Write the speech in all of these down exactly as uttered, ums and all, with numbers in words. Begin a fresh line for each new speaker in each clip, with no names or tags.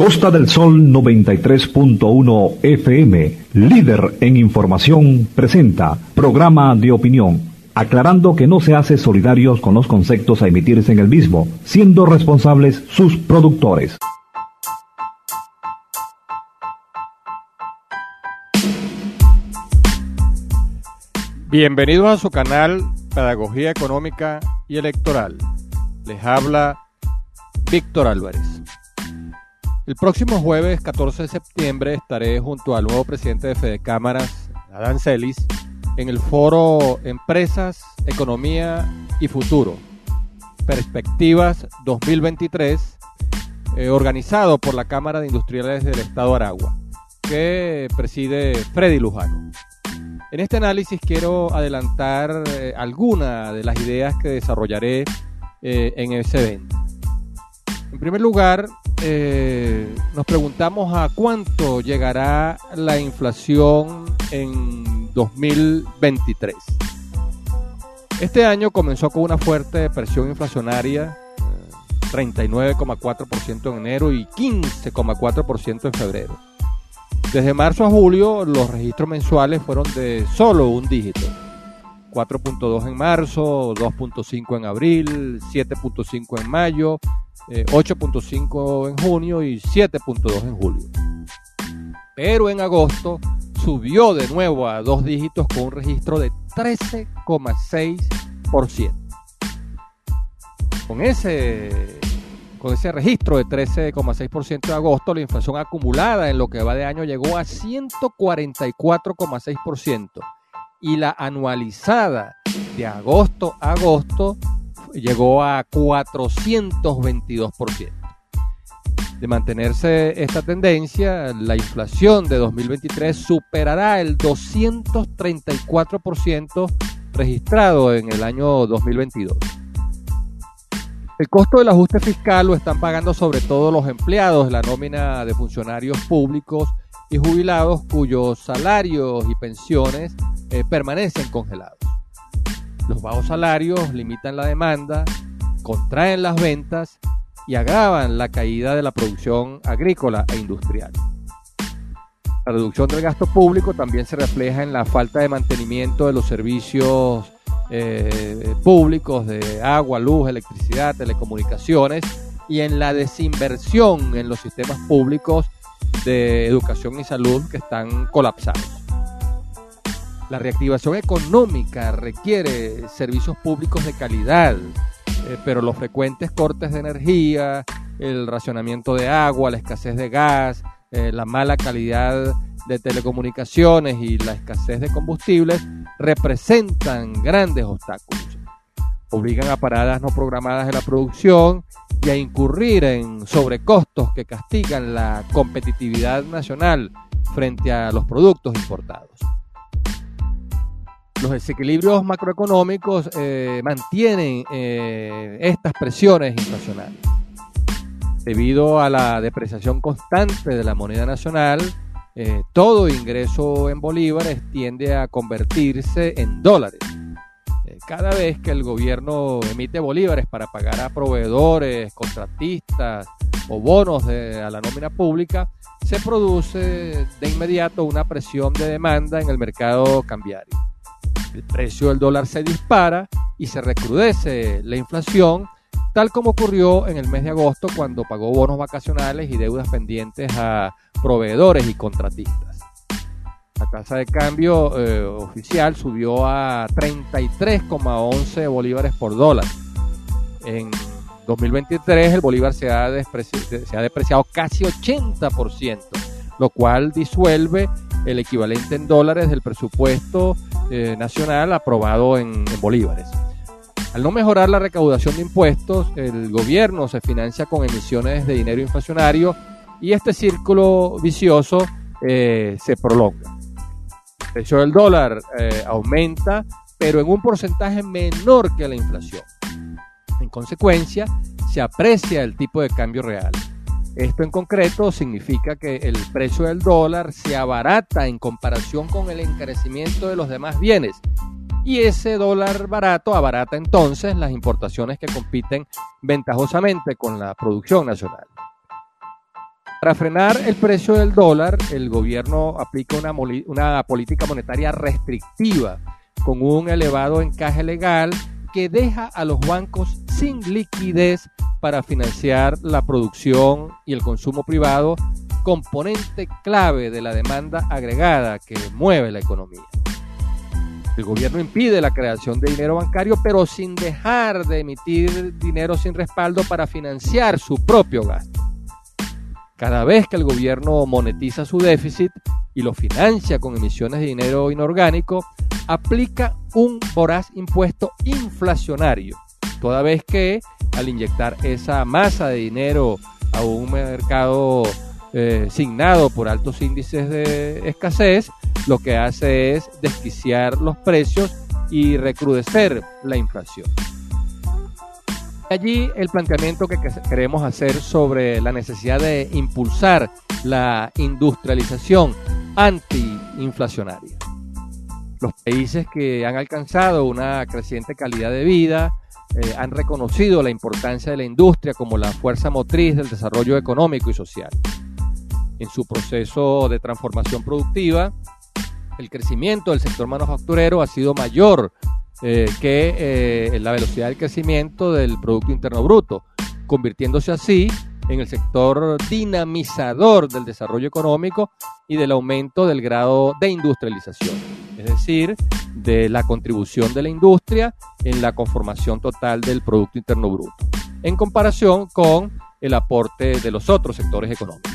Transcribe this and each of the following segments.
Costa del Sol noventa y tres punto uno F M, líder en información, presenta programa de opinión, aclarando que no se hace solidarios con los conceptos a emitirse en el mismo, siendo responsables sus productores.
Bienvenidos a su canal Pedagogía Económica y Electoral. Les habla Víctor Álvarez. El próximo jueves catorce de septiembre estaré junto al nuevo presidente de Fedecámaras, Adán Celis, en el foro Empresas, Economía y Futuro, Perspectivas dos mil veintitrés, eh, organizado por la Cámara de Industriales del Estado Aragua, que preside Freddy Lujano. En este análisis quiero adelantar eh, algunas de las ideas que desarrollaré eh, en ese evento. En primer lugar, eh, nos preguntamos a cuánto llegará la inflación en dos mil veintitrés. Este año comenzó con una fuerte presión inflacionaria, eh, treinta y nueve coma cuatro por ciento en enero y quince coma cuatro por ciento en febrero. Desde marzo a julio, los registros mensuales fueron de solo un dígito. cuatro punto dos en marzo, dos punto cinco en abril, siete punto cinco en mayo, eh, ocho punto cinco en junio y siete punto dos en julio. Pero en agosto subió de nuevo a dos dígitos con un registro de trece coma seis por ciento. Con ese... Con ese registro de trece coma seis por ciento de agosto, la inflación acumulada en lo que va de año llegó a ciento cuarenta y cuatro coma seis por ciento y la anualizada de agosto a agosto llegó a cuatrocientos veintidós por ciento. De mantenerse esta tendencia, la inflación de dos mil veintitrés superará el doscientos treinta y cuatro por ciento registrado en el año dos mil veintidós. El costo del ajuste fiscal lo están pagando sobre todo los empleados de la nómina de funcionarios públicos y jubilados cuyos salarios y pensiones eh, permanecen congelados. Los bajos salarios limitan la demanda, contraen las ventas y agravan la caída de la producción agrícola e industrial. La reducción del gasto público también se refleja en la falta de mantenimiento de los servicios Eh, públicos de agua, luz, electricidad, telecomunicaciones y en la desinversión en los sistemas públicos de educación y salud que están colapsados. La reactivación económica requiere servicios públicos de calidad, eh, pero los frecuentes cortes de energía, el racionamiento de agua, la escasez de gas, eh, la mala calidad de telecomunicaciones y la escasez de combustibles representan grandes obstáculos. Obligan a paradas no programadas de la producción y a incurrir en sobrecostos que castigan la competitividad nacional frente a los productos importados. Los desequilibrios macroeconómicos eh, mantienen eh, estas presiones inflacionarias. Debido a la depreciación constante de la moneda nacional, Eh, todo ingreso en bolívares tiende a convertirse en dólares. Eh, cada vez que el gobierno emite bolívares para pagar a proveedores, contratistas o bonos de, a la nómina pública, se produce de inmediato una presión de demanda en el mercado cambiario. El precio del dólar se dispara y se recrudece la inflación, tal como ocurrió en el mes de agosto cuando pagó bonos vacacionales y deudas pendientes a proveedores y contratistas. La tasa de cambio eh, oficial subió a treinta y tres coma once bolívares por dólar. En dos mil veintitrés el bolívar se ha, despreci- se ha depreciado casi ochenta por ciento, lo cual disuelve el equivalente en dólares del presupuesto eh, nacional aprobado en, en bolívares. Al no mejorar la recaudación de impuestos, el gobierno se financia con emisiones de dinero inflacionario y este círculo vicioso eh, se prolonga. El precio del dólar eh, aumenta, pero en un porcentaje menor que la inflación. En consecuencia, se aprecia el tipo de cambio real. Esto en concreto significa que el precio del dólar se abarata en comparación con el encarecimiento de los demás bienes. Y ese dólar barato abarata entonces las importaciones que compiten ventajosamente con la producción nacional. Para frenar el precio del dólar, el gobierno aplica una, una política monetaria restrictiva con un elevado encaje legal que deja a los bancos sin liquidez para financiar la producción y el consumo privado, componente clave de la demanda agregada que mueve la economía. El gobierno impide la creación de dinero bancario, pero sin dejar de emitir dinero sin respaldo para financiar su propio gasto. Cada vez que el gobierno monetiza su déficit y lo financia con emisiones de dinero inorgánico, aplica un voraz impuesto inflacionario, toda vez que al inyectar esa masa de dinero a un mercado eh, signado por altos índices de escasez, lo que hace es desquiciar los precios y recrudecer la inflación. Allí el planteamiento que queremos hacer sobre la necesidad de impulsar la industrialización antiinflacionaria. Los países que han alcanzado una creciente calidad de vida eh, han reconocido la importancia de la industria como la fuerza motriz del desarrollo económico y social. En su proceso de transformación productiva, el crecimiento del sector manufacturero ha sido mayor eh, que eh, la velocidad del crecimiento del Producto Interno Bruto, convirtiéndose así en el sector dinamizador del desarrollo económico y del aumento del grado de industrialización, es decir, de la contribución de la industria en la conformación total del Producto Interno Bruto, en comparación con el aporte de los otros sectores económicos.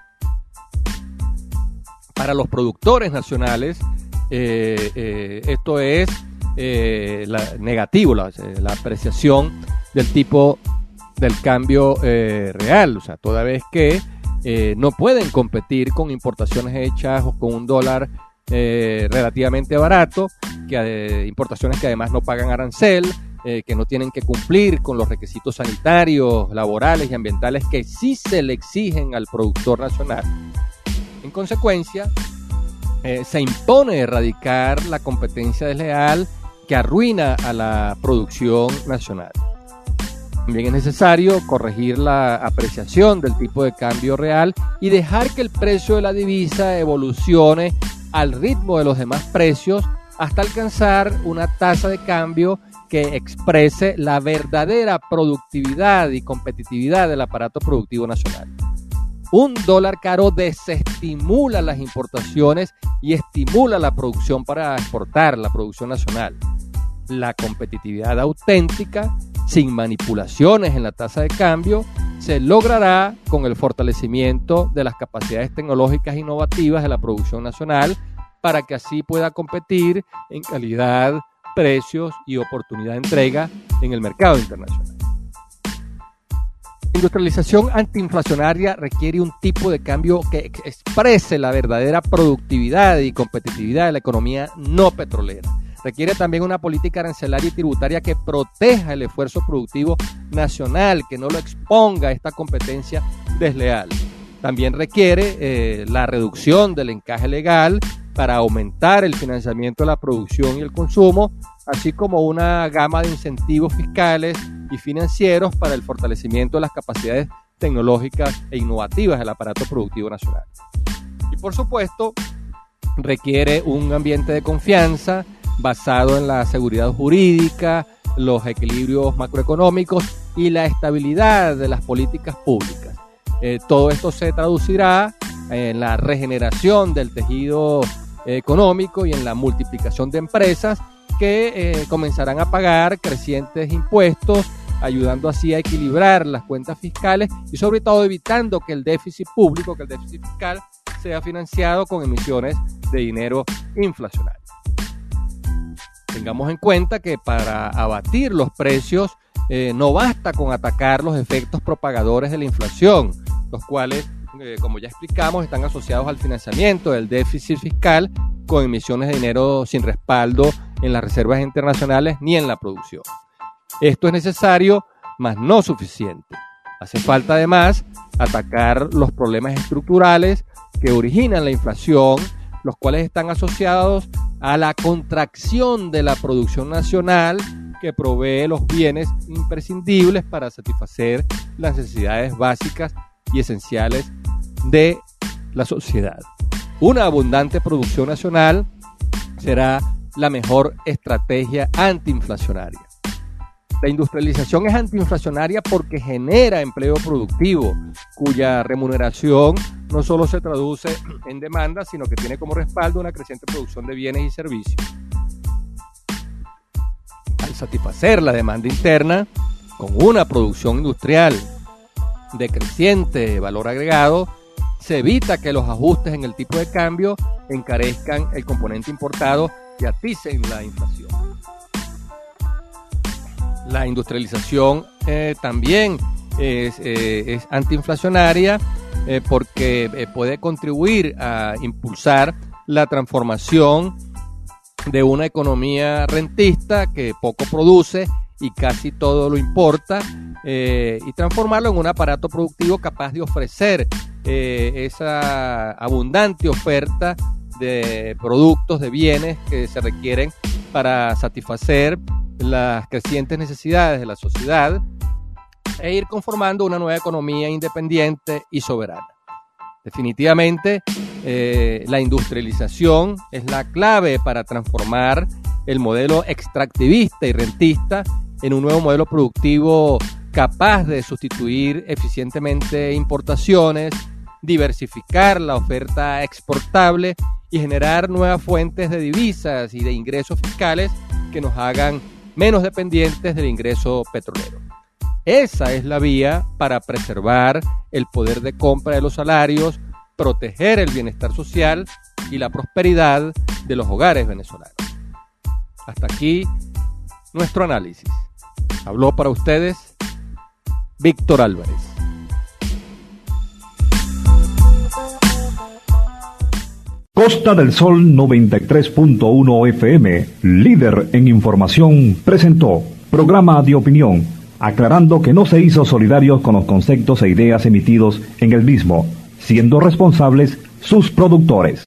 Para los productores nacionales, eh, eh, esto es eh, la, negativo, la, la apreciación del tipo del cambio eh, real, o sea, toda vez que eh, no pueden competir con importaciones hechas o con un dólar eh, relativamente barato, que eh, importaciones que además no pagan arancel, eh, que no tienen que cumplir con los requisitos sanitarios, laborales y ambientales que sí se le exigen al productor nacional. En consecuencia, eh, se impone erradicar la competencia desleal que arruina a la producción nacional. También es necesario corregir la apreciación del tipo de cambio real y dejar que el precio de la divisa evolucione al ritmo de los demás precios hasta alcanzar una tasa de cambio que exprese la verdadera productividad y competitividad del aparato productivo nacional. Un dólar caro desestimula las importaciones y estimula la producción para exportar, la producción nacional. La competitividad auténtica, sin manipulaciones en la tasa de cambio, se logrará con el fortalecimiento de las capacidades tecnológicas innovativas de la producción nacional para que así pueda competir en calidad, precios y oportunidad de entrega en el mercado internacional. La industrialización antiinflacionaria requiere un tipo de cambio que exprese la verdadera productividad y competitividad de la economía no petrolera. Requiere también una política arancelaria y tributaria que proteja el esfuerzo productivo nacional, que no lo exponga a esta competencia desleal. También requiere eh, la reducción del encaje legal para aumentar el financiamiento de la producción y el consumo, así como una gama de incentivos fiscales y financieros para el fortalecimiento de las capacidades tecnológicas e innovativas del aparato productivo nacional. Y por supuesto, requiere un ambiente de confianza basado en la seguridad jurídica, los equilibrios macroeconómicos y la estabilidad de las políticas públicas. Eh, todo esto se traducirá en la regeneración del tejido económico y en la multiplicación de empresas que eh, comenzarán a pagar crecientes impuestos, ayudando así a equilibrar las cuentas fiscales y sobre todo evitando que el déficit público, que el déficit fiscal sea financiado con emisiones de dinero inflacionario. Tengamos en cuenta que para abatir los precios eh, no basta con atacar los efectos propagadores de la inflación, los cuales, eh, como ya explicamos, están asociados al financiamiento del déficit fiscal con emisiones de dinero sin respaldo en las reservas internacionales ni en la producción. Esto es necesario, mas no suficiente. Hace falta además atacar los problemas estructurales que originan la inflación, los cuales están asociados a la contracción de la producción nacional que provee los bienes imprescindibles para satisfacer las necesidades básicas y esenciales de la sociedad. Una abundante producción nacional será la mejor estrategia antiinflacionaria. La industrialización es antiinflacionaria porque genera empleo productivo, cuya remuneración no solo se traduce en demanda, sino que tiene como respaldo una creciente producción de bienes y servicios. Al satisfacer la demanda interna con una producción industrial de creciente valor agregado, se evita que los ajustes en el tipo de cambio encarezcan el componente importado y aticen la inflación. La industrialización eh, también es, eh, es antiinflacionaria eh, porque eh, puede contribuir a impulsar la transformación de una economía rentista que poco produce y casi todo lo importa, eh, y transformarlo en un aparato productivo capaz de ofrecer eh, esa abundante oferta de productos, de bienes que se requieren para satisfacer las crecientes necesidades de la sociedad e ir conformando una nueva economía independiente y soberana. Definitivamente, eh, la industrialización es la clave para transformar el modelo extractivista y rentista en un nuevo modelo productivo capaz de sustituir eficientemente importaciones, diversificar la oferta exportable y generar nuevas fuentes de divisas y de ingresos fiscales que nos hagan menos dependientes del ingreso petrolero. Esa es la vía para preservar el poder de compra de los salarios, proteger el bienestar social y la prosperidad de los hogares venezolanos. Hasta aquí nuestro análisis. Habló para ustedes Víctor Álvarez.
Costa del Sol noventa y tres punto uno F M, líder en información, presentó programa de opinión, aclarando que no se hizo solidarios con los conceptos e ideas emitidos en el mismo, siendo responsables sus productores.